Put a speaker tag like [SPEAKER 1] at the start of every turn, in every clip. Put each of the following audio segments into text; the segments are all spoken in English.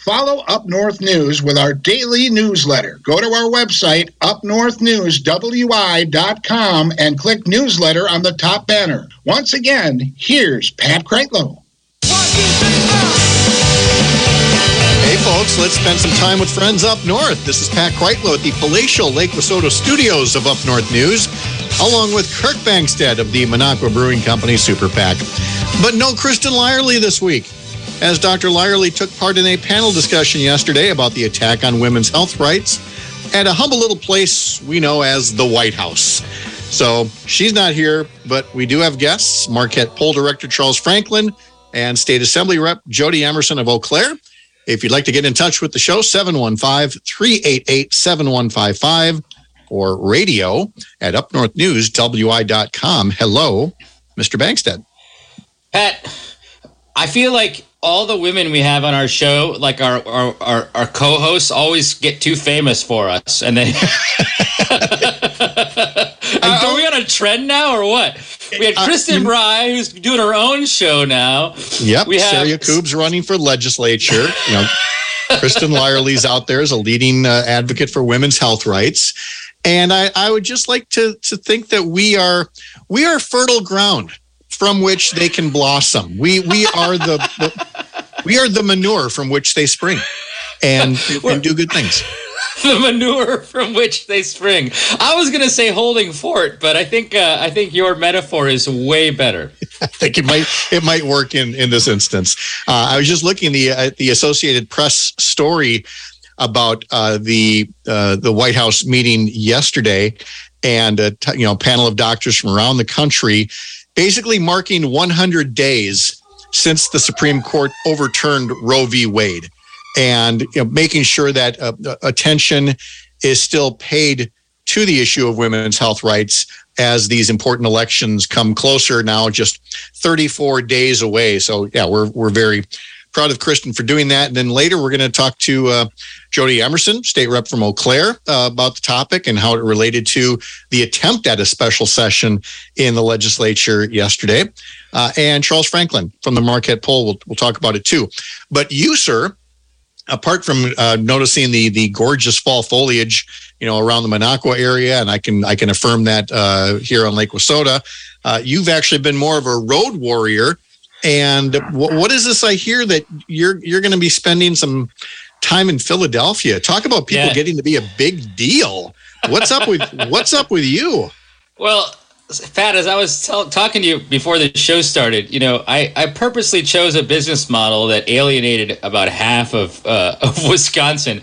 [SPEAKER 1] Follow Up North News with our daily newsletter. Go to our website, upnorthnewswi.com, and click newsletter on the top banner. Once again, here's Pat Kreitlow.
[SPEAKER 2] Hey folks, let's spend some time with friends up north. This is Pat Kreitlow at the palatial Lake Wissota studios of Up North News, along with Kirk Bangstead of the Minocqua Brewing Company Super PAC. But no Kristen Lyerly this week, as Dr. Lyerly took part in a panel discussion yesterday about the attack on women's health rights at a humble little place we know as the White House. So she's not here, but we do have guests, Marquette Poll Director Charles Franklin and State Assembly Rep Jody Emerson of Eau Claire. If you'd like to get in touch with the show, 715-388-7155 or radio at upnorthnewswi.com. Hello, Mr. Bangstead.
[SPEAKER 3] Pat, I feel like all the women we have on our show, like our co-hosts, always get too famous for us. And then are we on a trend now or what? We had Kristen Bry, who's doing her own show now.
[SPEAKER 2] Yep, Sarah Yacoub's running for legislature. You know, Kristen Lyerly's out there as a leading advocate for women's health rights. And I would just like to think that we are fertile ground from which they can blossom. We are the manure from which they spring and do good things.
[SPEAKER 3] The manure from which they spring. I was going to say holding fort, but I think your metaphor is way better.
[SPEAKER 2] I think it might work in this instance. I was just looking at the Associated Press story about the White House meeting yesterday, and a panel of doctors from around the country, basically marking 100 days since the Supreme Court overturned Roe v. Wade. And making sure that attention is still paid to the issue of women's health rights as these important elections come closer, now just 34 days away. So, yeah, we're very proud of Kristen for doing that. And then later we're going to talk to Jody Emerson, state rep from Eau Claire, about the topic and how it related to the attempt at a special session in the legislature yesterday. And Charles Franklin from the Marquette Poll, we'll talk about it too. But you, sir, apart from noticing the gorgeous fall foliage, around the Minocqua area, and I can affirm that here on Lake Wissota, you've actually been more of a road warrior. And what is this I hear that you're going to be spending some time in Philadelphia? Talk about people getting to be a big deal. What's up with you?
[SPEAKER 3] Well, Pat, as I was talking to you before the show started, I purposely chose a business model that alienated about half of Wisconsin.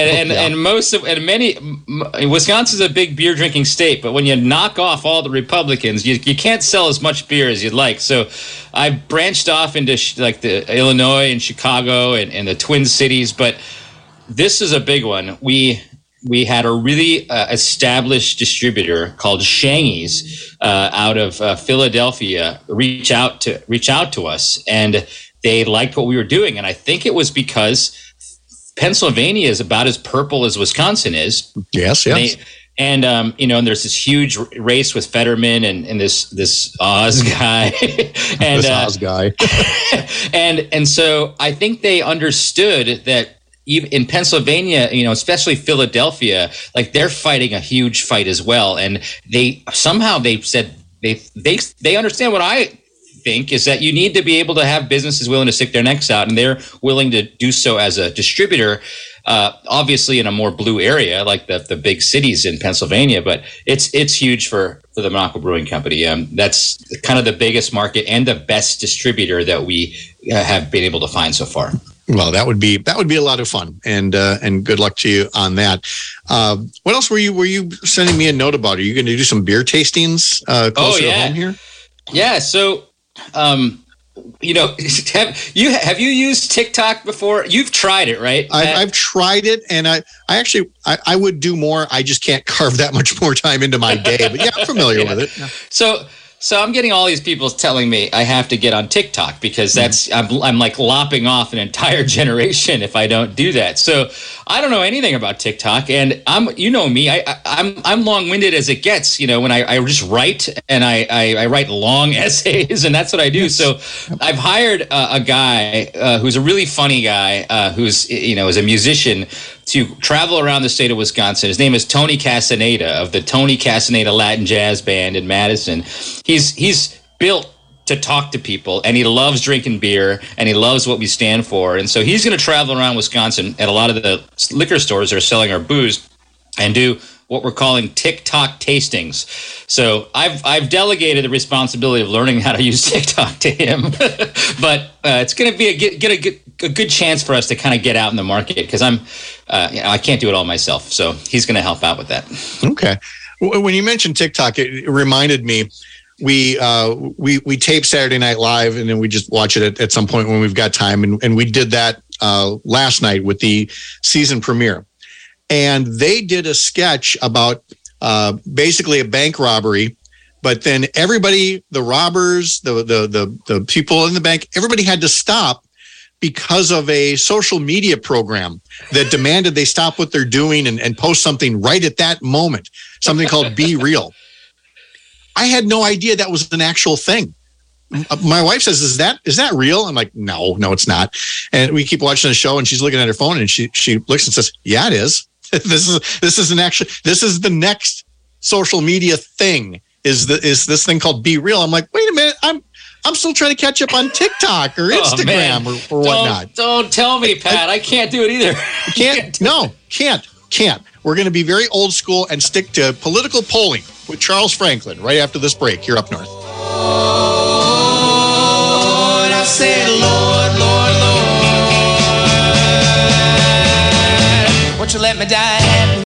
[SPEAKER 3] Wisconsin's a big beer drinking state, but when you knock off all the Republicans, you can't sell as much beer as you'd like. So I branched off into like the Illinois and Chicago and the Twin Cities, but this is a big one. We had a really established distributor called Shangy's out of Philadelphia reach out to us, and they liked what we were doing. And I think it was because Pennsylvania is about as purple as Wisconsin is.
[SPEAKER 2] Yes.
[SPEAKER 3] And there's this huge race with Fetterman and this Oz guy, and
[SPEAKER 2] this Oz guy,
[SPEAKER 3] and so I think they understood that. Even in Pennsylvania, especially Philadelphia, like they're fighting a huge fight as well. And they said they understand what I think is that you need to be able to have businesses willing to stick their necks out, and they're willing to do so as a distributor, obviously in a more blue area like the big cities in Pennsylvania. But it's huge for the Minocqua Brewing Company. That's kind of the biggest market and the best distributor that we have been able to find so far.
[SPEAKER 2] Well, that would be a lot of fun, and good luck to you on that. What else were you sending me a note about? Are you going to do some beer tastings closer to home here?
[SPEAKER 3] Yeah. So, have you used TikTok before? You've tried it, right?
[SPEAKER 2] I've tried it, and I actually would do more. I just can't carve that much more time into my day. But yeah, I'm familiar with it. Yeah.
[SPEAKER 3] So So I'm getting all these people telling me I have to get on TikTok because I'm like lopping off an entire generation if I don't do that. So I don't know anything about TikTok, and you know me, I'm long-winded as it gets. You know, when I just write and I write long essays, and that's what I do. So I've hired a guy who's a really funny guy who's is a musician to travel around the state of Wisconsin. His name is Tony Castaneda of the Tony Castaneda Latin Jazz Band in Madison. He's built to talk to people, and he loves drinking beer, and he loves what we stand for. And so he's going to travel around Wisconsin at a lot of the liquor stores that are selling our booze and do what we're calling TikTok tastings. So I've delegated the responsibility of learning how to use TikTok to him, but it's going to be a good chance for us to kind of get out in the market because I can't do it all myself. So he's going to help out with that.
[SPEAKER 2] Okay. When you mentioned TikTok, it reminded me we tape Saturday Night Live and then we just watch it at some point when we've got time, and we did that last night with the season premiere. And they did a sketch about basically a bank robbery, but then everybody, the robbers, the people in the bank, everybody had to stop because of a social media program that demanded they stop what they're doing and post something right at that moment, something called Be Real. I had no idea that was an actual thing. My wife says, is that real? I'm like, no, it's not. And we keep watching the show and she's looking at her phone and she looks and says, yeah, it is. This is the next social media thing is this thing called Be Real. I'm like, wait a minute, I'm still trying to catch up on TikTok or Instagram or whatnot.
[SPEAKER 3] Don't tell me, Pat. I can't do it either.
[SPEAKER 2] Can't. We're going to be very old school and stick to political polling with Charles Franklin right after this break here up north.
[SPEAKER 4] Lord, I said, Lord, Lord, Lord, won't you let me die?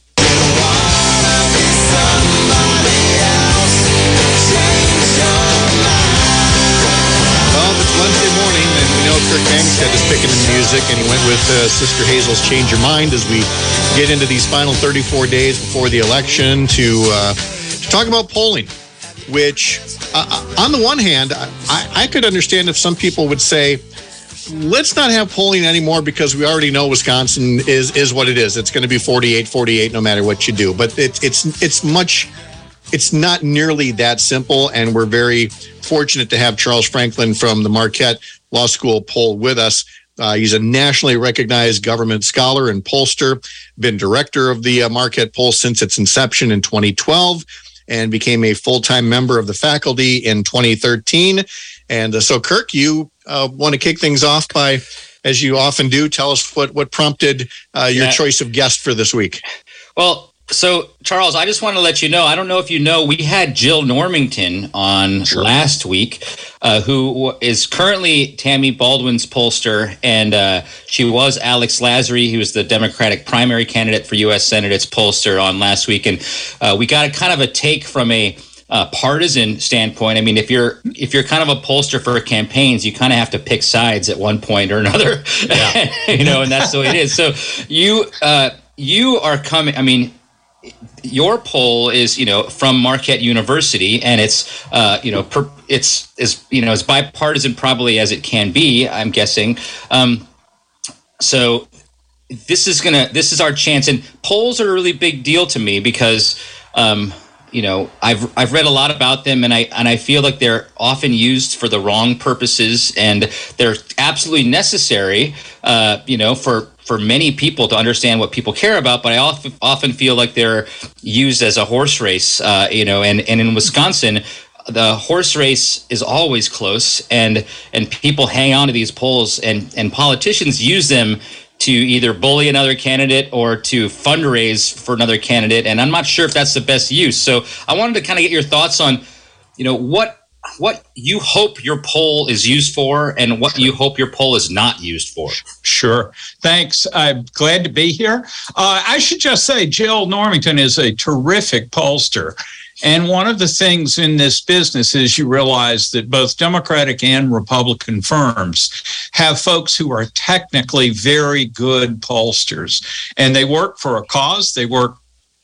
[SPEAKER 2] Well, it's Wednesday morning, and we know Kirk Bangstead is picking the music, and he went with Sister Hazel's Change Your Mind as we get into these final 34 days before the election to talk about polling, which on the one hand, I could understand if some people would say, let's not have polling anymore because we already know Wisconsin is what it is. It's going to be 48 no matter what you do. But it's not nearly that simple, and we're very fortunate to have Charles Franklin from the Marquette Law School poll with us. He's a nationally recognized government scholar and pollster, been director of the Marquette poll since its inception in 2012, and became a full-time member of the faculty in 2013. And so, Kirk, you want to kick things off by, as you often do, tell us what prompted your choice of guest for this week.
[SPEAKER 3] Well, so, Charles, I just want to let you know, I don't know if you know, we had Jill Normington on last week, who is currently Tammy Baldwin's pollster, and she was Alex Lasry, who was the Democratic primary candidate for U.S. Senate's pollster on last week. And we got a kind of a take from a partisan standpoint. I mean, if you're kind of a pollster for campaigns, you kind of have to pick sides at one point or another, and that's the way it is. So you are coming, I mean, your poll is, from Marquette University, and it's, as bipartisan probably as it can be, I'm guessing. So this is our chance, and polls are a really big deal to me because, I've read a lot about them, and I feel like they're often used for the wrong purposes, and they're absolutely necessary, for many people to understand what people care about, but I often feel like they're used as a horse race, and in Wisconsin, the horse race is always close, and people hang on to these polls, and politicians use them to either bully another candidate or to fundraise for another candidate, and I'm not sure if that's the best use. So I wanted to kind of get your thoughts on, what you hope your poll is used for and what you hope your poll is not used for.
[SPEAKER 5] Sure. Thanks. I'm glad to be here. I should just say Jill Normington is a terrific pollster. And one of the things in this business is you realize that both Democratic and Republican firms have folks who are technically very good pollsters. And they work for a cause. They work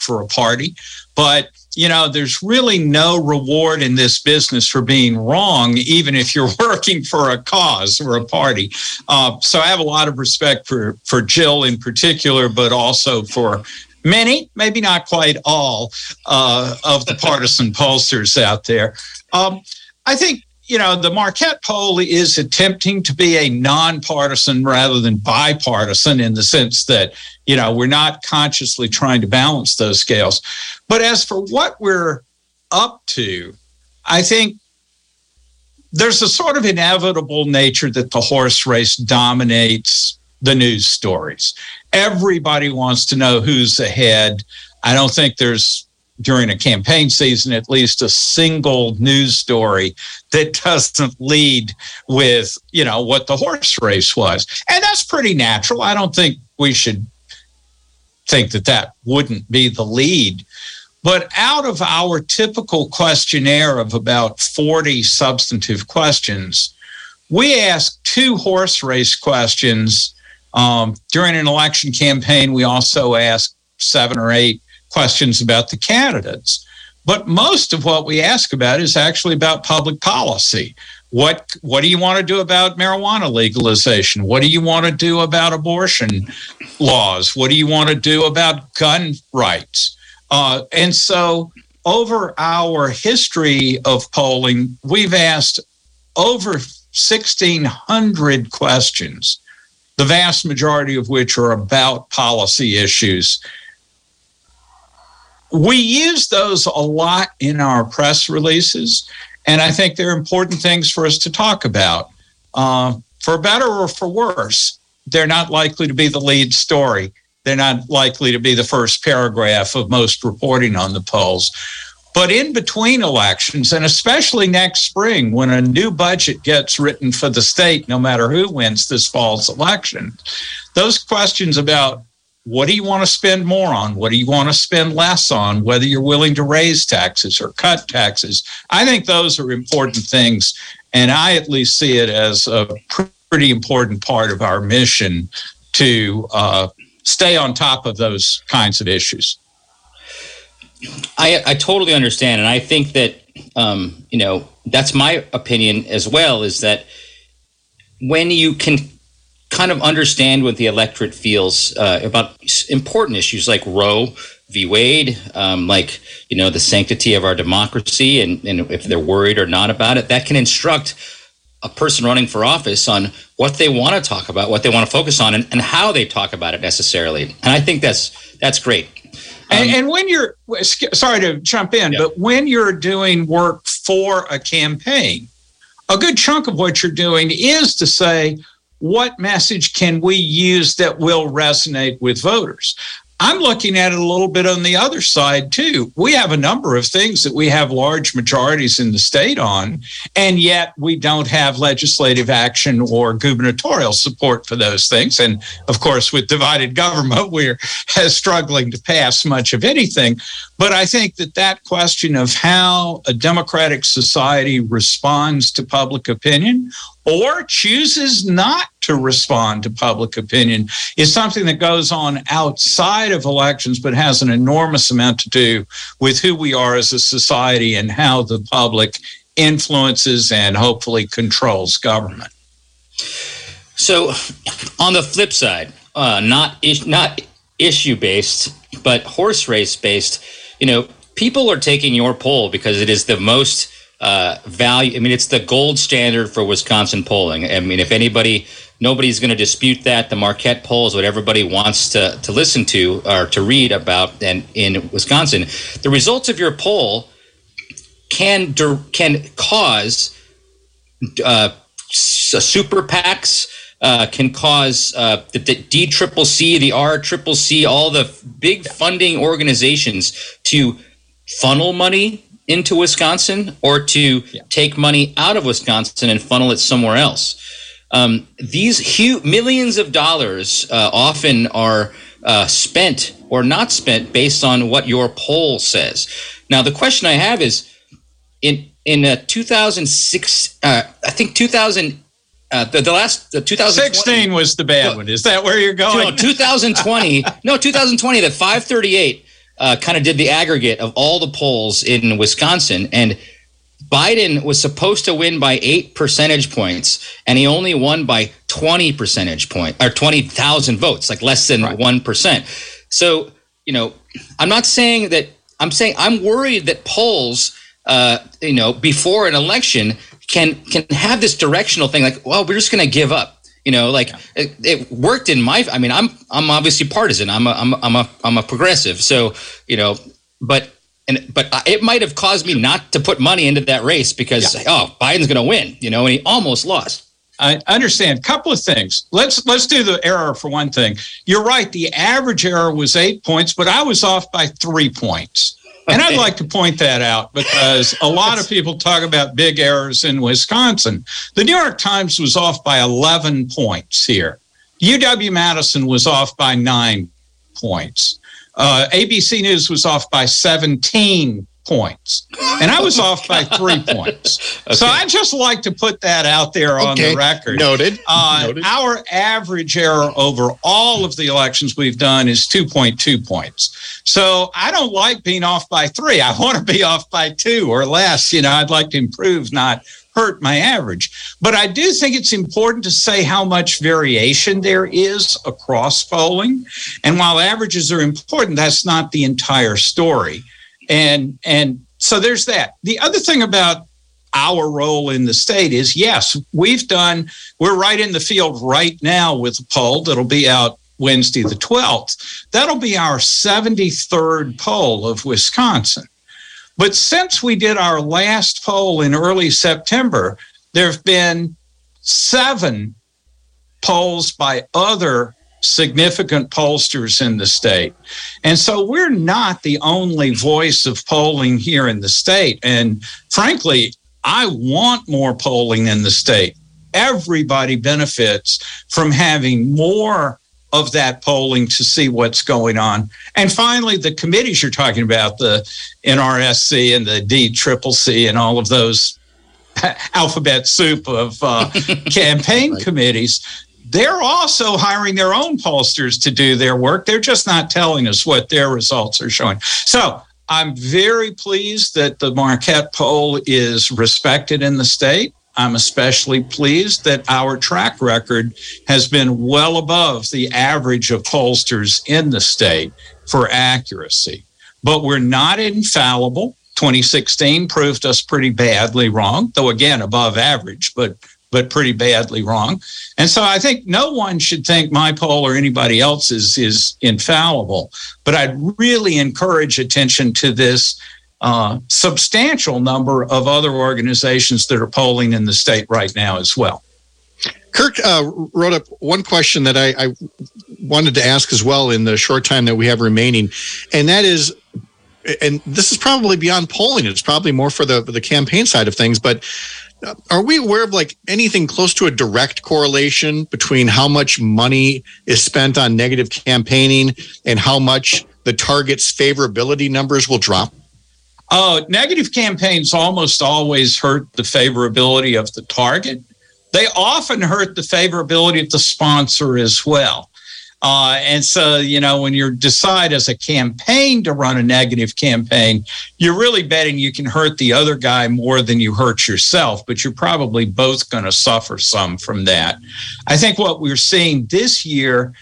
[SPEAKER 5] for a party. But, there's really no reward in this business for being wrong, even if you're working for a cause or a party. So I have a lot of respect for Jill in particular, but also for many, maybe not quite all, of the partisan pollsters out there. I think, the Marquette poll is attempting to be a nonpartisan rather than bipartisan in the sense that, we're not consciously trying to balance those scales. But as for what we're up to, I think there's a sort of inevitable nature that the horse race dominates the news stories. Everybody wants to know who's ahead. I don't think there's, during a campaign season, at least a single news story that doesn't lead with, what the horse race was. And that's pretty natural. I don't think we should think that wouldn't be the lead. But out of our typical questionnaire of about 40 substantive questions, we ask 2 horse race questions. During an election campaign, we also ask 7 or 8 questions about the candidates. But most of what we ask about is actually about public policy. What do you want to do about marijuana legalization? What do you want to do about abortion laws? What do you want to do about gun rights? And so over our history of polling, we've asked over 1,600 questions, the vast majority of which are about policy issues. We use those a lot in our press releases, and I think they're important things for us to talk about. For better or for worse, they're not likely to be the lead story. They're not likely to be the first paragraph of most reporting on the polls. But in between elections, and especially next spring, when a new budget gets written for the state, no matter who wins this fall's election, those questions about what do you want to spend more on? What do you want to spend less on? Whether you're willing to raise taxes or cut taxes. I think those are important things. And I at least see it as a pretty important part of our mission to stay on top of those kinds of issues.
[SPEAKER 3] I totally understand. And I think that, that's my opinion as well, is that when you can kind of understand what the electorate feels about important issues like Roe v. Wade, the sanctity of our democracy, and if they're worried or not about it, that can instruct a person running for office on what they want to talk about, what they want to focus on, and how they talk about it necessarily. And I think that's great.
[SPEAKER 5] And when you're, sorry to jump in, but when you're doing work for a campaign, a good chunk of what you're doing is to say, what message can we use that will resonate with voters? I'm looking at it a little bit on the other side, too. We have a number of things that we have large majorities in the state on, and yet we don't have legislative action or gubernatorial support for those things. And, of course, with divided government, we're struggling to pass much of anything. But I think that question of how a democratic society responds to public opinion or chooses not to respond to public opinion is something that goes on outside of elections, but has an enormous amount to do with who we are as a society and how the public influences and hopefully controls government.
[SPEAKER 3] So on the flip side, not issue-based, but horse race-based, people are taking your poll because it is the most value. I mean, it's the gold standard for Wisconsin polling. I mean, if nobody's going to dispute that. The Marquette poll is what everybody wants to listen to or to read about. And in Wisconsin, the results of your poll can cause super PACs, can cause the DCCC, the RCCC, all the big funding organizations to funnel money into Wisconsin or to take money out of Wisconsin and funnel it somewhere else. These huge millions of dollars often are spent or not spent based on what your poll says. Now, the question I have is, in 2006, I think 2000. The
[SPEAKER 5] 2016 was the bad one. Is that where you're going?
[SPEAKER 3] No, 2020. The 538. kind of did the aggregate of all the polls in Wisconsin, and Biden was supposed to win by 8 percentage points, and he only won by 20 percentage point or 20,000 votes, like less than 1%. So, I'm not saying that. I'm saying I'm worried that polls, before an election can have this directional thing, like, well, we're just going to give up. It worked in my. I mean, I'm obviously partisan. I'm a progressive. So, but it might have caused me not to put money into that race because Biden's going to win. And he almost lost.
[SPEAKER 5] I understand. A couple of things. Let's do the error for one thing. You're right. The average error was 8 points, but I was off by 3 points. And I'd like to point that out because a lot of people talk about big errors in Wisconsin. The New York Times was off by 11 points here. UW-Madison was off by 9 points. ABC News was off by 17 points. And I was off by 3 points. Okay. So I'd just like to put that out there on the record.
[SPEAKER 2] Noted.
[SPEAKER 5] Our average error over all of the elections we've done is 2.2 points. So I don't like being off by 3. I want to be off by 2 or less. I'd like to improve, not hurt my average. But I do think it's important to say how much variation there is across polling. And while averages are important, that's not the entire story. And so there's that. The other thing about our role in the state is, yes, we're right in the field right now with a poll that'll be out Wednesday the 12th. That'll be our 73rd poll of Wisconsin. But since we did our last poll in early September, there have been 7 polls by other significant pollsters in the state. And so we're not the only voice of polling here in the state. And frankly, I want more polling in the state. Everybody benefits from having more of that polling to see what's going on. And finally, the committees you're talking about, the NRSC and the DCCC and all of those alphabet soup of campaign committees, they're also hiring their own pollsters to do their work. They're just not telling us what their results are showing. So I'm very pleased that the Marquette poll is respected in the state. I'm especially pleased that our track record has been well above the average of pollsters in the state for accuracy. But we're not infallible. 2016 proved us pretty badly wrong, though again, above average, but pretty badly wrong. And so I think no one should think my poll or anybody else's is infallible. But I'd really encourage attention to this substantial number of other organizations that are polling in the state right now as well.
[SPEAKER 2] Kirk wrote up one question that I wanted to ask as well in the short time that we have remaining, and that is, and this is probably beyond polling, it's probably more for the campaign side of things, but are we aware of anything close to a direct correlation between how much money is spent on negative campaigning and how much the target's favorability numbers will drop?
[SPEAKER 5] Negative campaigns almost always hurt the favorability of the target. They often hurt the favorability of the sponsor as well. And so, when you decide as a campaign to run a negative campaign, you're really betting you can hurt the other guy more than you hurt yourself, but you're probably both going to suffer some from that. I think what we're seeing this year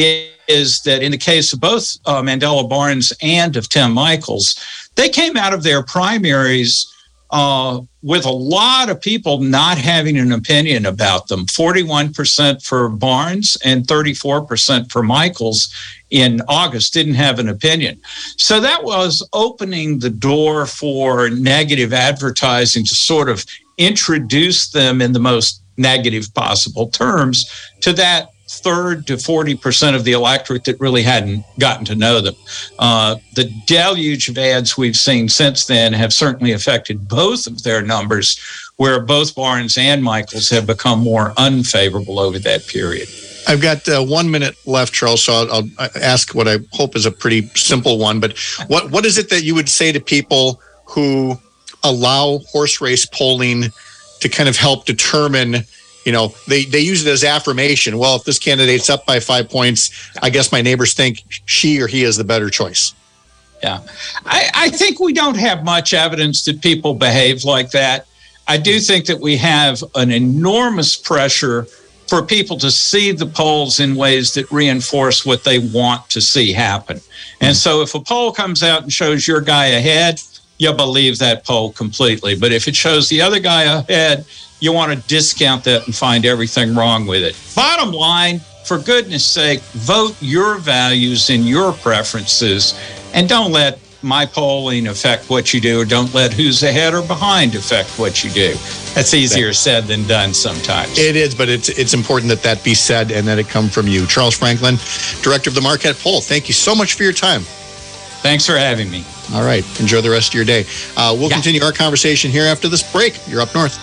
[SPEAKER 5] is that in the case of both Mandela Barnes and of Tim Michels, they came out of their primaries with a lot of people not having an opinion about them. 41% for Barnes and 34% for Michels in August didn't have an opinion. So that was opening the door for negative advertising to sort of introduce them in the most negative possible terms to that third to 40% of the electorate that really hadn't gotten to know them. The deluge of ads we've seen since then have certainly affected both of their numbers, where both Barnes and Michels have become more unfavorable over that period.
[SPEAKER 2] I've got 1 minute left, Charles, so I'll ask what I hope is a pretty simple one. But what is it that you would say to people who allow horse race polling to kind of help determine, they use it as affirmation. Well, if this candidate's up by 5 points, I guess my neighbors think she or he is the better choice.
[SPEAKER 5] Yeah. I think we don't have much evidence that people behave like that. I do think that we have an enormous pressure for people to see the polls in ways that reinforce what they want to see happen. And so if a poll comes out and shows your guy ahead, you'll believe that poll completely. But if it shows the other guy ahead, you want to discount that and find everything wrong with it. Bottom line, for goodness sake, vote your values and your preferences, and don't let my polling affect what you do, or don't let who's ahead or behind affect what you do. That's easier said than done sometimes.
[SPEAKER 2] It is, but it's important that that be said and that it come from you. Charles Franklin, director of the Marquette Poll, thank you so much for your time.
[SPEAKER 5] Thanks for having me.
[SPEAKER 2] All right. Enjoy the rest of your day. We'll continue our conversation here after this break. You're up north.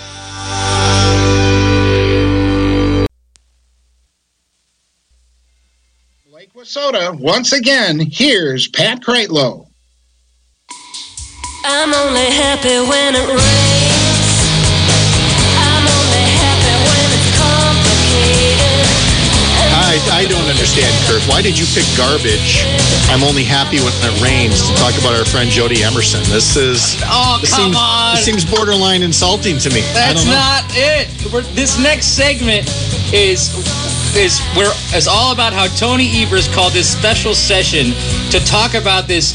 [SPEAKER 1] Lake Wissota, once again, here's Pat Kreitlow.
[SPEAKER 6] I'm only happy when it rains. I'm only happy when it's complicated.
[SPEAKER 2] I don't understand, Kurt. Why did you pick garbage? I'm only happy when it rains to talk about our friend Jody Emerson. This seems borderline insulting to me.
[SPEAKER 3] That's not it. This next segment is all about how Tony Evers called this special session to talk about this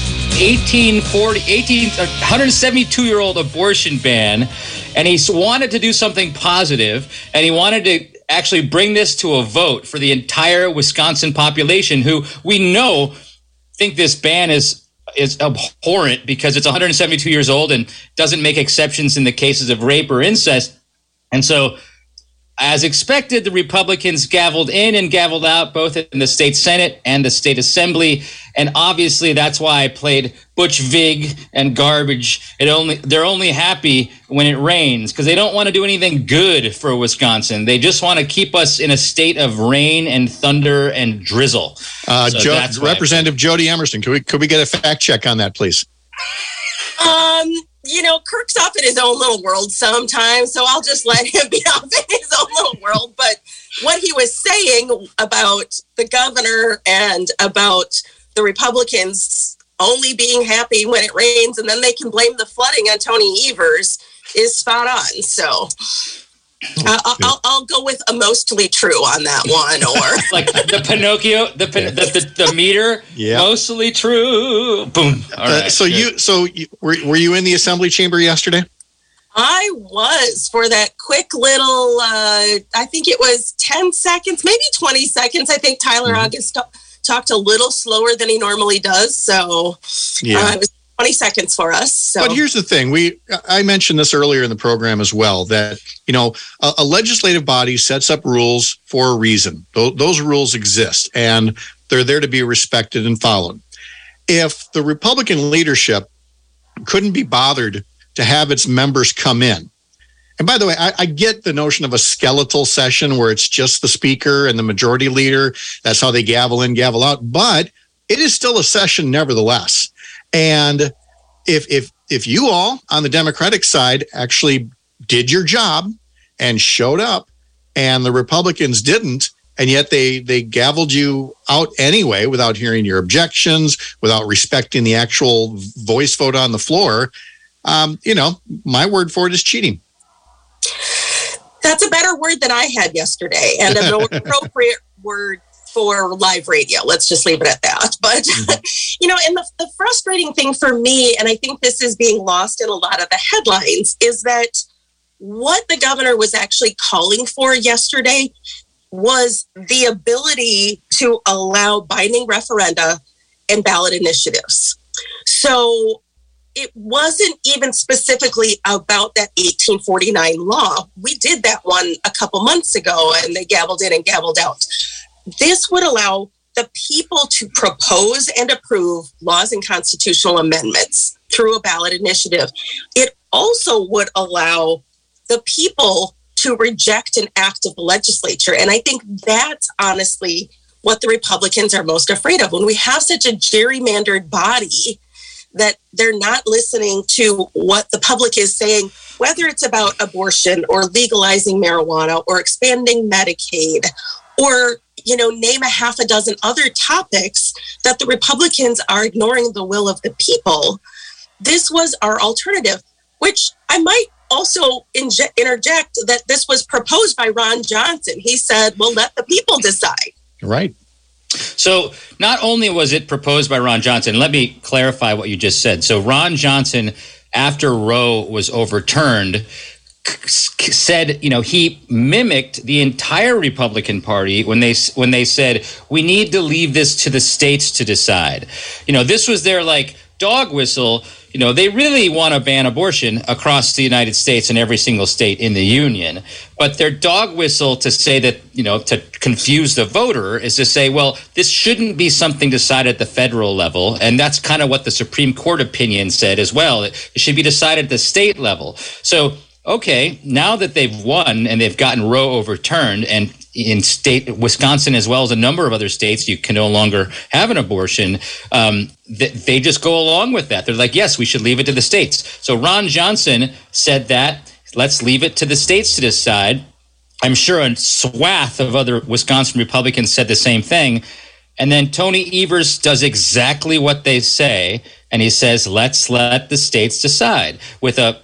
[SPEAKER 3] 172-year-old abortion ban, and he wanted to do something positive, and he wanted to actually bring this to a vote for the entire Wisconsin population, who we know think this ban is abhorrent because it's 172 years old and doesn't make exceptions in the cases of rape or incest. And so, as expected, the Republicans gavelled in and gavelled out, both in the state Senate and the state Assembly. And obviously, that's why I played Butch Vig and garbage. They're only happy when it rains because they don't want to do anything good for Wisconsin. They just want to keep us in a state of rain and thunder and drizzle.
[SPEAKER 2] Representative Jody Emerson, could we get a fact check on that, please?
[SPEAKER 7] Kirk's off in his own little world sometimes, so I'll just let him be off in his own little world. But what he was saying about the governor and about the Republicans only being happy when it rains and then they can blame the flooding on Tony Evers is spot on. So I'll go with a mostly true on that one, or
[SPEAKER 3] like the Pinocchio, the meter, mostly true. Boom. All right.
[SPEAKER 2] Were you in the assembly chamber yesterday?
[SPEAKER 7] I was, for that quick little. I think it was 10 seconds, maybe 20 seconds. I think Tyler August talked a little slower than he normally does, so it was 20 seconds for us. So.
[SPEAKER 2] But here's the thing. I mentioned this earlier in the program as well, that, a legislative body sets up rules for a reason. Those rules exist, and they're there to be respected and followed. If the Republican leadership couldn't be bothered to have its members come in, and by the way, I get the notion of a skeletal session where it's just the speaker and the majority leader. That's how they gavel in, gavel out. But it is still a session nevertheless. And if you all on the Democratic side actually did your job and showed up, and the Republicans didn't, and yet they gavelled you out anyway without hearing your objections, without respecting the actual voice vote on the floor, my word for it is cheating.
[SPEAKER 7] That's a better word than I had yesterday, and a more appropriate word for live radio. Let's just leave it at that. But, and the frustrating thing for me, and I think this is being lost in a lot of the headlines, is that what the governor was actually calling for yesterday was the ability to allow binding referenda and ballot initiatives. So it wasn't even specifically about that 1849 law. We did that one a couple months ago, and they gavelled in and gavelled out. This would allow the people to propose and approve laws and constitutional amendments through a ballot initiative. It also would allow the people to reject an act of the legislature. And I think that's honestly what the Republicans are most afraid of. When we have such a gerrymandered body that they're not listening to what the public is saying, whether it's about abortion or legalizing marijuana or expanding Medicaid or name a half a dozen other topics that the Republicans are ignoring the will of the people. This was our alternative, which I might also interject that this was proposed by Ron Johnson. He said, well, let the people decide.
[SPEAKER 2] Right.
[SPEAKER 3] So not only was it proposed by Ron Johnson, let me clarify what you just said. So Ron Johnson, after Roe was overturned, said, he mimicked the entire Republican Party when they said, we need to leave this to the states to decide. This was their dog whistle. They really want to ban abortion across the United States and every single state in the union. But their dog whistle to say that, to confuse the voter is to say, well, this shouldn't be something decided at the federal level. And that's kind of what the Supreme Court opinion said as well. It should be decided at the state level. So, okay, now that they've won and they've gotten Roe overturned, and in Wisconsin as well as a number of other states, you can no longer have an abortion. They just go along with that. They're like, yes, we should leave it to the states. So Ron Johnson said that, let's leave it to the states to decide. I'm sure a swath of other Wisconsin Republicans said the same thing. And then Tony Evers does exactly what they say. And he says, let's let the states decide with a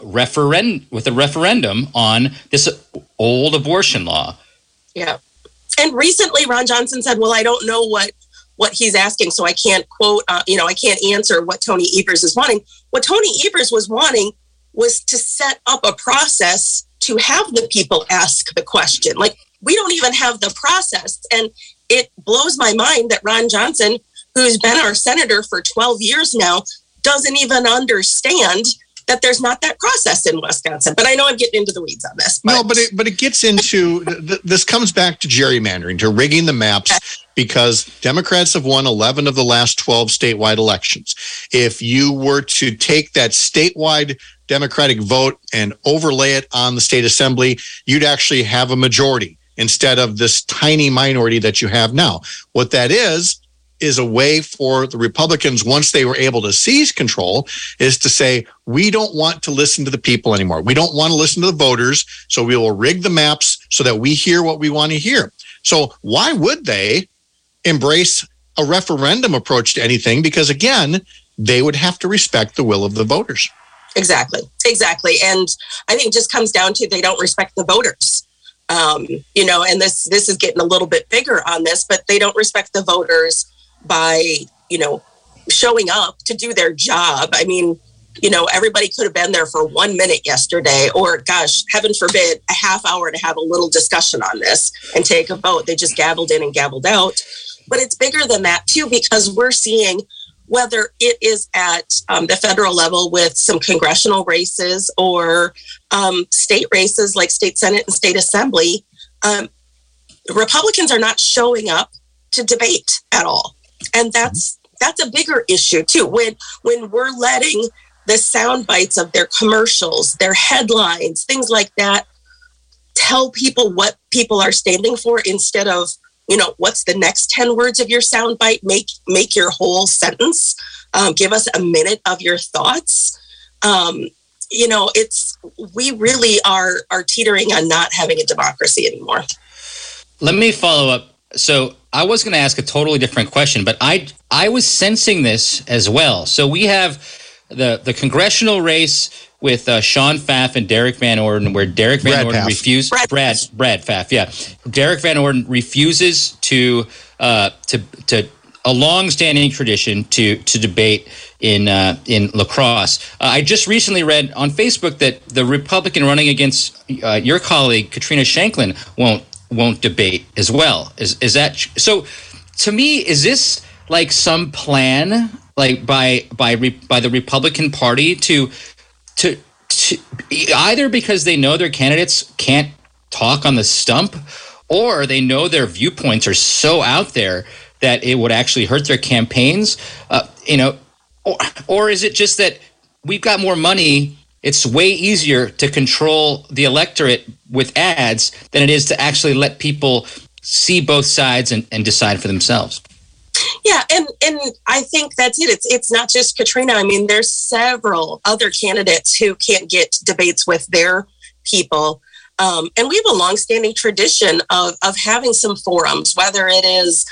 [SPEAKER 3] referendum on this old abortion law.
[SPEAKER 7] Yeah. And recently Ron Johnson said, well, I don't know what he's asking, so I can't quote, I can't answer what Tony Evers is wanting. What Tony Evers was wanting was to set up a process to have the people ask the question. We don't even have the process. And it blows my mind that Ron Johnson, who's been our senator for 12 years now, doesn't even understand that there's not that process in Wisconsin. But I know I'm getting into the weeds on this.
[SPEAKER 2] No, but it gets into, this comes back to gerrymandering, to rigging the maps, because Democrats have won 11 of the last 12 statewide elections. If you were to take that statewide Democratic vote and overlay it on the state assembly, you'd actually have a majority instead of this tiny minority that you have now. What that is a way for the Republicans, once they were able to seize control, is to say, we don't want to listen to the people anymore. We don't want to listen to the voters, so we will rig the maps so that we hear what we want to hear. So why would they embrace a referendum approach to anything? Because again, they would have to respect the will of the voters.
[SPEAKER 7] Exactly. And I think it just comes down to they don't respect the voters. And this is getting a little bit bigger on this, but they don't respect the voters by, showing up to do their job. I mean, everybody could have been there for 1 minute yesterday, or gosh, heaven forbid, a half hour to have a little discussion on this and take a vote. They just gabbled in and gabbled out. But it's bigger than that too, because we're seeing, whether it is at the federal level with some congressional races or state races like state Senate and state assembly, Republicans are not showing up to debate at all. And that's a bigger issue too. When we're letting the sound bites of their commercials, their headlines, things like that, tell people what people are standing for instead of, what's the next 10 words of your sound bite? Make your whole sentence. Give us a minute of your thoughts. We really are teetering on not having a democracy anymore.
[SPEAKER 3] Let me follow up. So I was going to ask a totally different question, but I was sensing this as well. So we have the congressional race with Sean Pfaff and Derek Van Orden, where Derek Van Orden refused. Brad Pfaff, yeah. Derek Van Orden refuses to a long-standing tradition to debate in La Crosse. I just recently read on Facebook that the Republican running against your colleague Katrina Shanklin won't debate as well. Is that so? To me, is this like some plan, like by the Republican Party to either because they know their candidates can't talk on the stump, or they know their viewpoints are so out there that it would actually hurt their campaigns, or is it just that we've got more money? It's way easier to control the electorate with ads than it is to actually let people see both sides and decide for themselves.
[SPEAKER 7] Yeah, and I think that's it. It's not just Katrina. I mean, there's several other candidates who can't get debates with their people. And we have a longstanding tradition of having some forums, whether it is,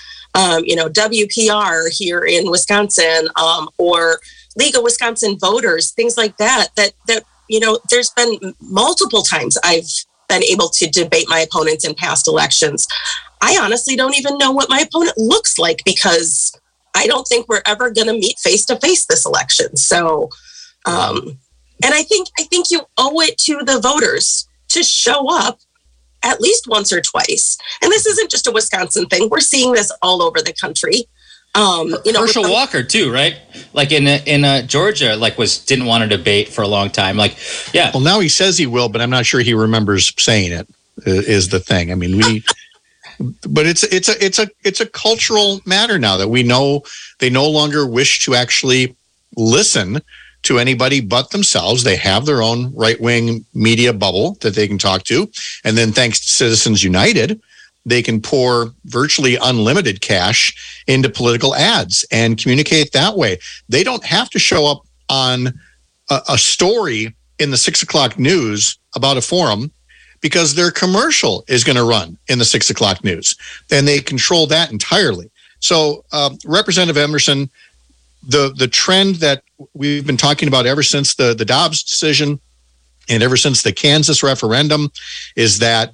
[SPEAKER 7] WPR here in Wisconsin, or League of Wisconsin Voters, things like that, there's been multiple times I've been able to debate my opponents in past elections. I honestly don't even know what my opponent looks like, because I don't think we're ever going to meet face to face this election. So, and I think you owe it to the voters to show up at least once or twice. And this isn't just a Wisconsin thing. We're seeing this all over the country.
[SPEAKER 3] Herschel Walker too, right? Like in Georgia, didn't want to debate for a long time.
[SPEAKER 2] Well, now he says he will, but I'm not sure he remembers saying it. Is the thing. I mean, but it's a cultural matter now that we know they no longer wish to actually listen to anybody but themselves. They have their own right-wing media bubble that they can talk to, and then thanks to Citizens United, they can pour virtually unlimited cash into political ads and communicate that way. They don't have to show up on a story in the 6 o'clock news about a forum, because their commercial is going to run in the 6 o'clock news, and they control that entirely. So, Representative Emerson, the trend that we've been talking about ever since the Dobbs decision and ever since the Kansas referendum is that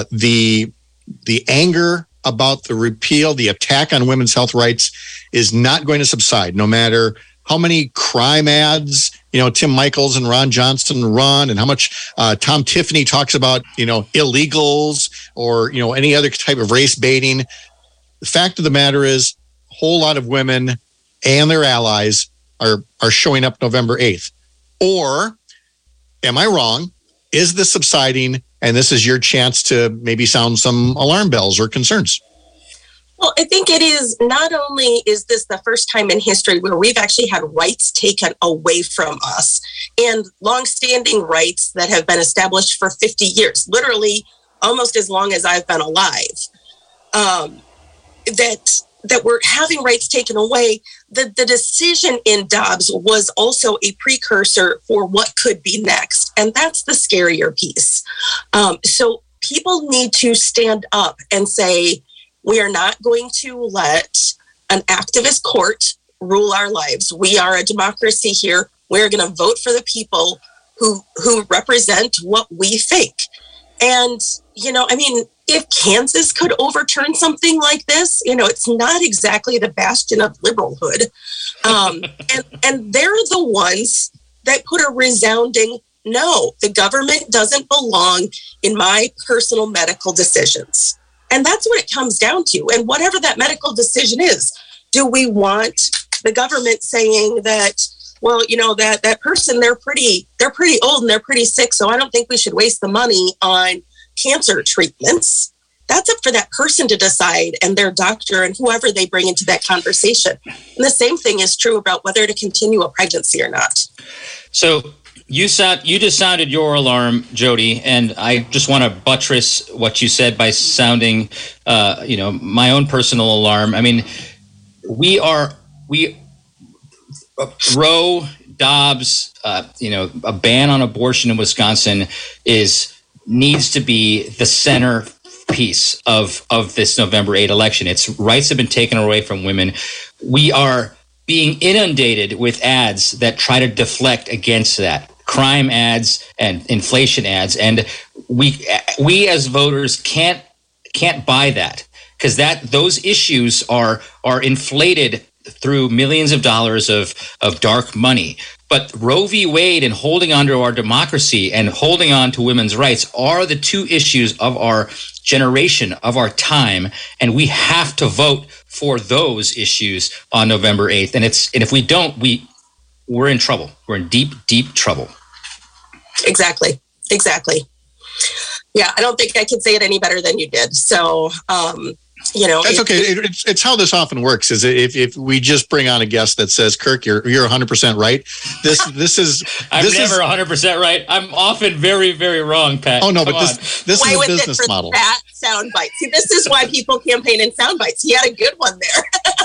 [SPEAKER 2] the anger about the repeal, the attack on women's health rights is not going to subside, no matter how many crime ads, Tim Michaels and Ron Johnson run, and how much Tom Tiffany talks about, illegals or, any other type of race baiting. The fact of the matter is a whole lot of women and their allies are showing up November 8th. Or am I wrong? Is this subsiding? And this is your chance to maybe sound some alarm bells or concerns.
[SPEAKER 7] Well, I think it is. Not only is this the first time in history where we've actually had rights taken away from us, and longstanding rights that have been established for 50 years, literally almost as long as I've been alive, that we're having rights taken away. The decision in Dobbs was also a precursor for what could be next. And that's the scarier piece. So people need to stand up and say, we are not going to let an activist court rule our lives. We are a democracy here. We're going to vote for the people who represent what we think. And, if Kansas could overturn something like this, it's not exactly the bastion of liberalhood. And they're the ones that put a resounding no. The government doesn't belong in my personal medical decisions. And that's what it comes down to. And whatever that medical decision is, do we want the government saying that, well, that person, they're pretty old and they're pretty sick, so I don't think we should waste the money on cancer treatments. That's up for that person to decide, and their doctor and whoever they bring into that conversation. And the same thing is true about whether to continue a pregnancy or not.
[SPEAKER 3] So you just sounded your alarm, Jody, and I just want to buttress what you said by sounding, my own personal alarm. I mean, Roe, Dobbs, a ban on abortion in Wisconsin needs to be the center piece of this November 8 election. Its rights have been taken away from women. We are being inundated with ads that try to deflect against that. Crime ads and inflation ads. And we as voters can't buy that, because those issues are inflated through millions of dollars of dark money. But Roe v. Wade and holding on to our democracy and holding on to women's rights are the two issues of our generation, of our time. And we have to vote for those issues on November 8th. And if we don't, we're in trouble. We're in deep, deep trouble.
[SPEAKER 7] Exactly. Yeah, I don't think I could say it any better than you did. So,
[SPEAKER 2] that's okay. It's how this often works. Is if we just bring on a guest that says, "Kirk, you're 100% right." This is.
[SPEAKER 3] I'm never 100% right. I'm often very, very wrong, Pat.
[SPEAKER 2] Oh no, but this is a business model.
[SPEAKER 7] That soundbite. See, this is why people campaign in sound bites. He had a good one there.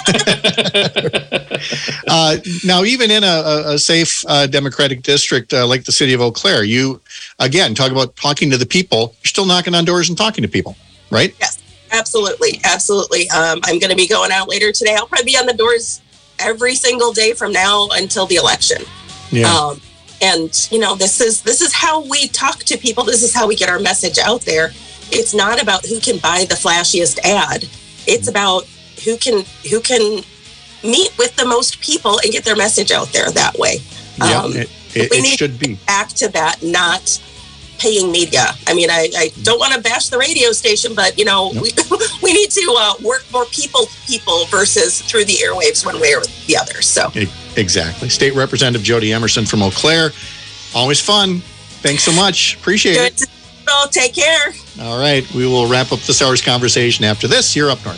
[SPEAKER 2] Now, even in a safe Democratic district like the city of Eau Claire, you, again, talk about talking to the people. You're still knocking on doors and talking to people, right?
[SPEAKER 7] Yes, absolutely. Absolutely. I'm going to be going out later today. I'll probably be on the doors every single day from now until the election.
[SPEAKER 2] Yeah.
[SPEAKER 7] And, you know, this is how we talk to people. This is how we get our message out there. It's not about who can buy the flashiest ad. It's about who can meet with the most people and get their message out there that way.
[SPEAKER 2] It should be.
[SPEAKER 7] Back to that, not paying media. I mean, I don't want to bash the radio station, but, you know, we need to work more people versus through the airwaves one way or the other. So
[SPEAKER 2] Exactly. State Representative Jody Emerson from Eau Claire. Always fun. Thanks so much. Appreciate it.
[SPEAKER 7] Well, take care.
[SPEAKER 2] All right. We will wrap up this hour's conversation after this. You're Up North.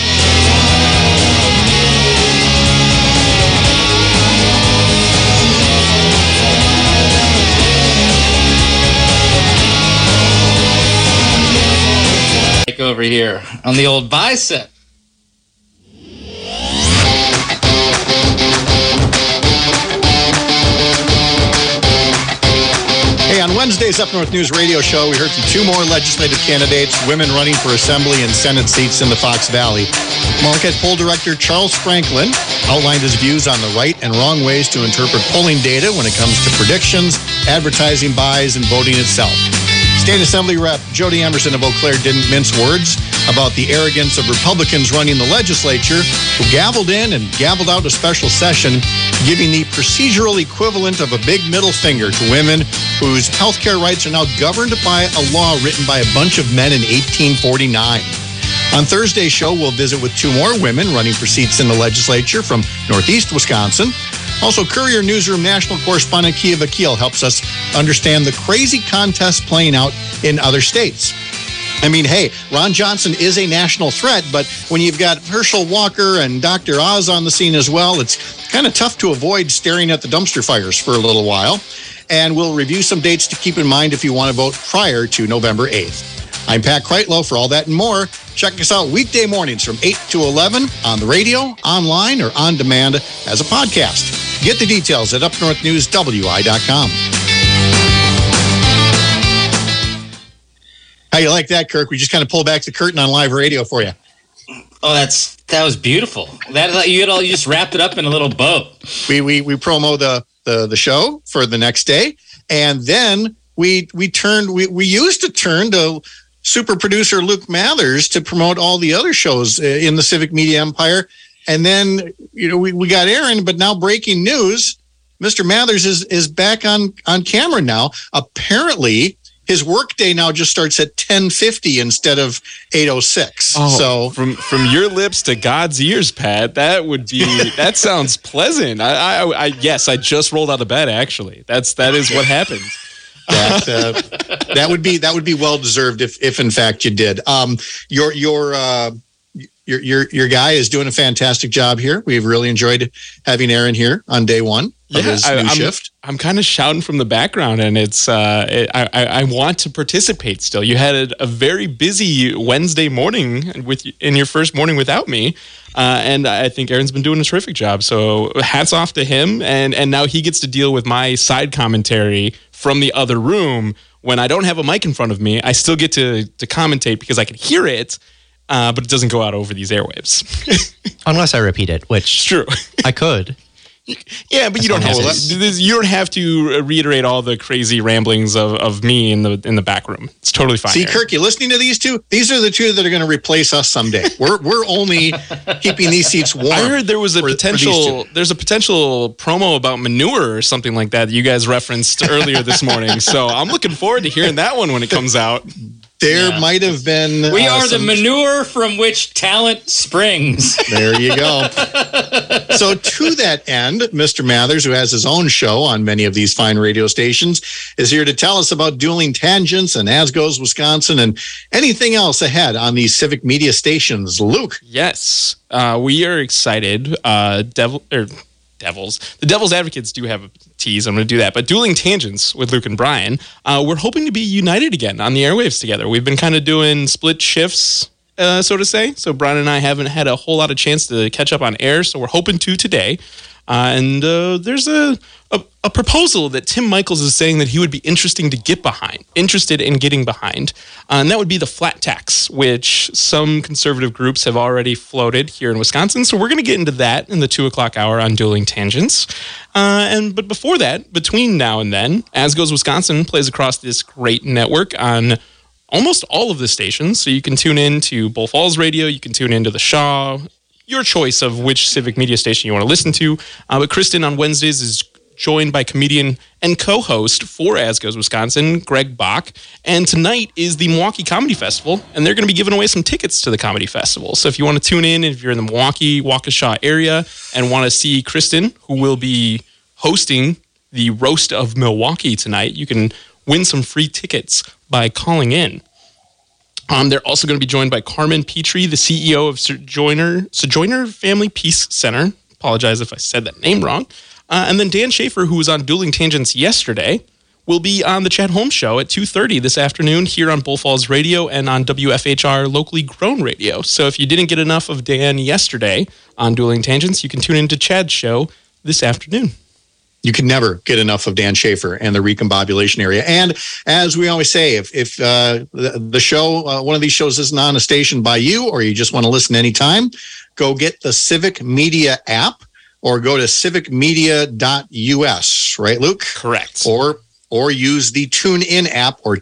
[SPEAKER 3] Take over here on the old bicep.
[SPEAKER 2] Hey, on Wednesday's Up North News radio show, we heard from two more legislative candidates, women running for Assembly and Senate seats in the Fox Valley. Marquette poll director Charles Franklin outlined his views on the right and wrong ways to interpret polling data when it comes to predictions, advertising buys, and voting itself. State Assembly Rep Jody Emerson of Eau Claire didn't mince words about the arrogance of Republicans running the legislature, who gavelled in and gavelled out a special session, giving the procedural equivalent of a big middle finger to women whose health care rights are now governed by a law written by a bunch of men in 1849. On Thursday's show, we'll visit with two more women running for seats in the legislature from Northeast Wisconsin. Also, Courier Newsroom national correspondent Kia Vakil helps us understand the crazy contests playing out in other states. I mean, hey, Ron Johnson is a national threat, but when you've got Herschel Walker and Dr. Oz on the scene as well, it's kind of tough to avoid staring at the dumpster fires for a little while. And we'll review some dates to keep in mind if you want to vote prior to November 8th. I'm Pat Kreitlow. For all that and more, check us out weekday mornings from 8 to 11 on the radio, online, or on demand as a podcast. Get the details at upnorthnewswi.com. How you like that, Kirk? We just kind of pulled back the curtain on live radio for you.
[SPEAKER 3] Oh, that was beautiful. You just wrapped it up in a little bow.
[SPEAKER 2] We promo the show for the next day, and then we used to turn to super producer Luke Mathers to promote all the other shows in the Civic Media Empire. And then, we got Aaron, but now breaking news, Mr. Mathers is back on camera now. Apparently, his workday now just starts at 10:50 instead of 8:06.
[SPEAKER 8] Oh, so from your lips to God's ears, Pat, that sounds pleasant. Yes, I just rolled out of bed. Actually, that is what happened. That would be well deserved if in fact you did. Your guy is doing a fantastic job here. We've really enjoyed having Aaron here on day one of his new shift. I'm kind of shouting from the background, and it's I want to participate still. You had a very busy Wednesday morning in your first morning without me, and I think Aaron's been doing a terrific job. So hats off to him, and now he gets to deal with my side commentary from the other room when I don't have a mic in front of me. I still get to commentate because I can hear it. But it doesn't go out over these airwaves.
[SPEAKER 9] Unless I repeat it, which
[SPEAKER 8] it's true.
[SPEAKER 9] I could.
[SPEAKER 8] Yeah, but you don't have to reiterate all the crazy ramblings of me in the back room. It's totally fine.
[SPEAKER 2] See, Kirk, you listening to these two? These are the two that are going to replace us someday. We're only keeping these seats warm.
[SPEAKER 8] I heard there was there's a potential promo about manure or something like that you guys referenced earlier this morning. So I'm looking forward to hearing that one when it comes out.
[SPEAKER 2] There might have been...
[SPEAKER 3] We are the manure from which talent springs.
[SPEAKER 2] There you go. So to that end, Mr. Mathers, who has his own show on many of these fine radio stations, is here to tell us about Dueling Tangents and As Goes Wisconsin and anything else ahead on these civic media stations. Luke.
[SPEAKER 8] Yes, we are excited. The Devil's Advocates do have a tease. I'm going to do that. But Dueling Tangents with Luke and Brian, we're hoping to be united again on the airwaves together. We've been kind of doing split shifts so to say. So Brian and I haven't had a whole lot of chance to catch up on air, so we're hoping to today. And there's a proposal that Tim Michaels is saying that he would be interested in getting behind. And that would be the flat tax, which some conservative groups have already floated here in Wisconsin. So we're going to get into that in the 2 o'clock hour on Dueling Tangents. But before that, between now and then, As Goes Wisconsin plays across this great network on almost all of the stations. So you can tune in to Bull Falls Radio, you can tune into the Shaw, your choice of which civic media station you want to listen to. But Kristen on Wednesdays is joined by comedian and co-host for As Goes Wisconsin, Greg Bach. And tonight is the Milwaukee Comedy Festival, and they're going to be giving away some tickets to the Comedy Festival. So if you want to tune in, if you're in the Milwaukee, Waukesha area and want to see Kristen, who will be hosting the Roast of Milwaukee tonight, you can win some free tickets by calling in. They're also going to be joined by Carmen Petrie, the CEO of Sojourner Family Peace Center. Apologize if I said that name wrong. And then Dan Schaefer, who was on Dueling Tangents yesterday, will be on the Chad Holmes Show at 2:30 this afternoon here on Bull Falls Radio and on WFHR Locally Grown Radio. So if you didn't get enough of Dan yesterday on Dueling Tangents, you can tune into Chad's show this afternoon.
[SPEAKER 2] You can never get enough of Dan Schaefer and the recombobulation area. And as we always say, if the show, one of these shows isn't on a station by you, or you just want to listen anytime, go get the Civic Media app or go to civicmedia.us, right, Luke?
[SPEAKER 8] Correct.
[SPEAKER 2] Or use the TuneIn app or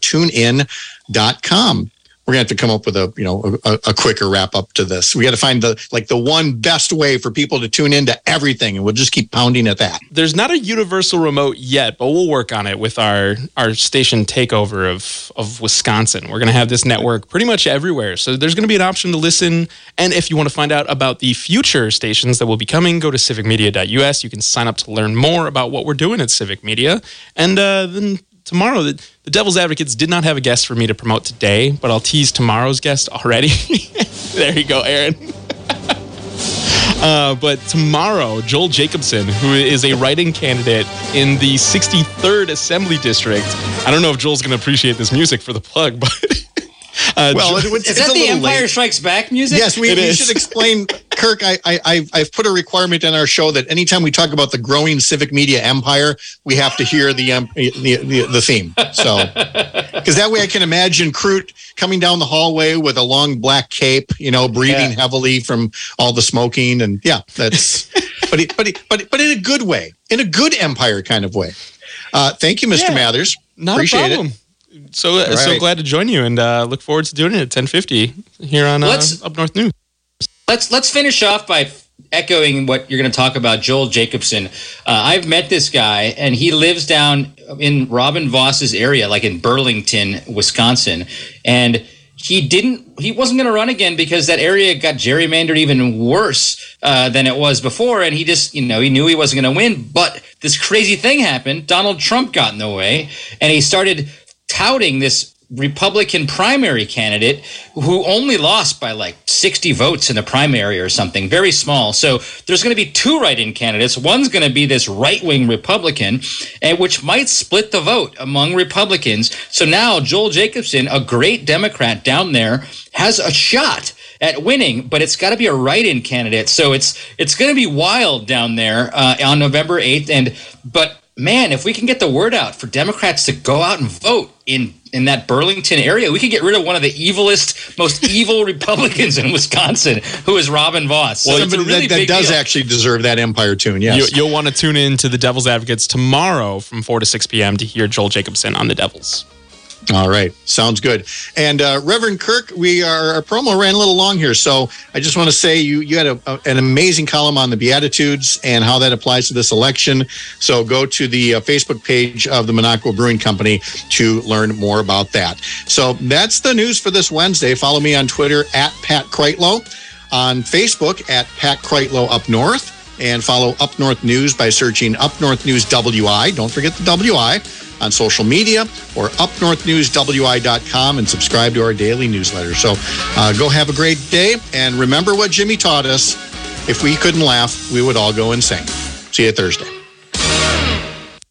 [SPEAKER 2] tunein.com. We're going to have to come up with a quicker wrap up to this. We got to find the one best way for people to tune into everything, and we'll just keep pounding at that.
[SPEAKER 8] There's not a universal remote yet, but we'll work on it with our station takeover of Wisconsin. We're going to have this network pretty much everywhere. So there's going to be an option to listen. And if you want to find out about the future stations that will be coming, go to civicmedia.us. You can sign up to learn more about what we're doing at Civic Media. And then tomorrow, the Devil's Advocates did not have a guest for me to promote today, but I'll tease tomorrow's guest already. There you go, Aaron. But tomorrow, Joel Jacobson, who is a write-in candidate in the 63rd Assembly District. I don't know if Joel's going to appreciate this music for the plug, but...
[SPEAKER 3] is that the Empire Strikes Back music?
[SPEAKER 2] Yes, we should explain, Kirk. I've put a requirement in our show that anytime we talk about the growing civic media empire, we have to hear the theme. So, because that way I can imagine Crute coming down the hallway with a long black cape, breathing heavily from all the smoking, and that's. but in a good way, in a good empire kind of way. Thank you, Mr. Mathers.
[SPEAKER 8] Appreciate a problem. So glad to join you, and look forward to doing it at 10:50 here on Up North News.
[SPEAKER 3] Let's finish off by echoing what you're going to talk about, Joel Jacobson. I've met this guy, and he lives down in Robin Voss's area, like in Burlington, Wisconsin, and he wasn't going to run again because that area got gerrymandered even worse than it was before, and he just he knew he wasn't going to win. But this crazy thing happened. Donald Trump got in the way, and he started touting this Republican primary candidate who only lost by like 60 votes in the primary or something, very small. So there's going to be two write-in candidates. One's going to be this right-wing Republican, and which might split the vote among Republicans. So now Joel Jacobson, a great Democrat down there, has a shot at winning, but it's got to be a write-in candidate. So it's going to be wild down there on November 8th. But man, if we can get the word out for Democrats to go out and vote in that Burlington area, we could get rid of one of the evilest, most evil Republicans in Wisconsin, who is Robin Voss.
[SPEAKER 2] Well, so that does actually deserve that Empire tune, yes.
[SPEAKER 8] You'll want to tune in to the Devil's Advocates tomorrow from 4 to 6 p.m. to hear Joel Jacobson on the Devils.
[SPEAKER 2] All right. Sounds good. And Reverend Kirk, our promo ran a little long here. So I just want to say you had an amazing column on the Beatitudes and how that applies to this election. So go to the Facebook page of the Minocqua Brewing Company to learn more about that. So that's the news for this Wednesday. Follow me on Twitter at Pat Kreitlow, on Facebook at Pat Kreitlow Up North, and follow Up North News by searching Up North News WI. Don't forget the WI. On social media or upnorthnewswi.com, and subscribe to our daily newsletter. So go have a great day. And remember what Jimmy taught us. If we couldn't laugh, we would all go insane. See you Thursday.